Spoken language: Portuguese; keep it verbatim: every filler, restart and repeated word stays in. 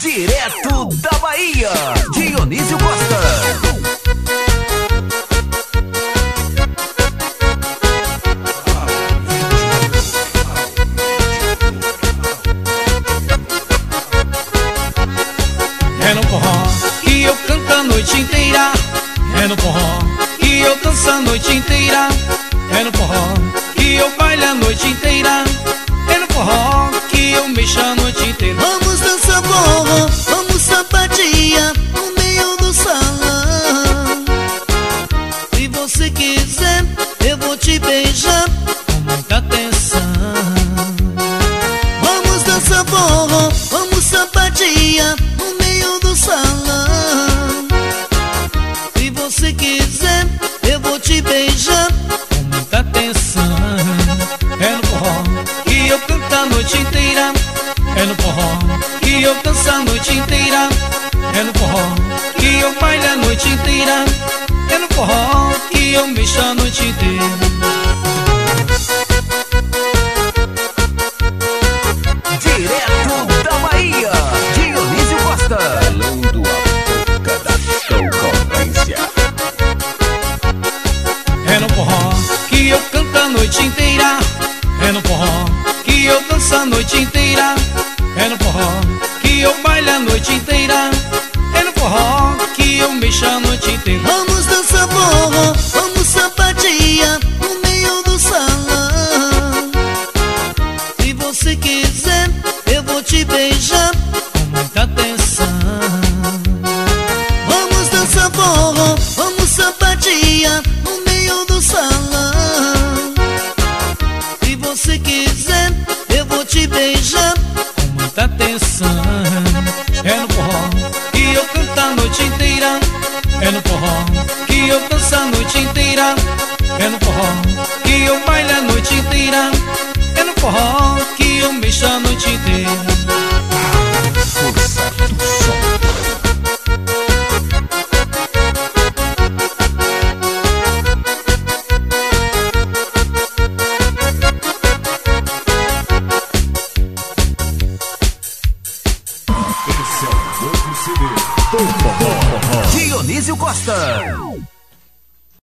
Direto da Bahia, Dionísio Costa. É no forró que eu canto a noite inteira. É no forró que eu danço a noite inteira. É no forró que eu bailo a noite inteira. É no forró que eu mexo a noite inteira. Vamos dançar forró, vamos sapatear no meio do salão. Se você quiser, eu vou te beijar com muita atenção. Vamos dançar forró, vamos sapatear no meio do salão. Se você quiser, eu vou te beijar com muita atenção. É no forró que eu canto a noite inteira. É no forró que eu danço a noite inteira. É no forró que eu bailo a noite inteira. É no forró que eu mexo a noite inteira. Direto da Bahia, Dionísio Costa. Falando a boca da concorrência. É no forró que eu canto a noite inteira. É no forró que eu danço a noite inteira. É no forró que eu bailo a noite inteira. É no forró que eu mexo a noite inteira. Vamos dançar forró, vamos sapatear no meio do salão. Se você quiser, eu vou te beijar com muita atenção. Vamos dançar forró, vamos sapatear no meio do salão. Se você quiser, eu vou te beijar com muita atenção. É no forró que eu canto a noite inteira. É no forró que eu danço a noite inteira. É no forró que eu bailo a noite inteira. É no forró que eu mexo a noite inteira. Força do som. Esse é o novo C D do Forró. Dionísio Costa.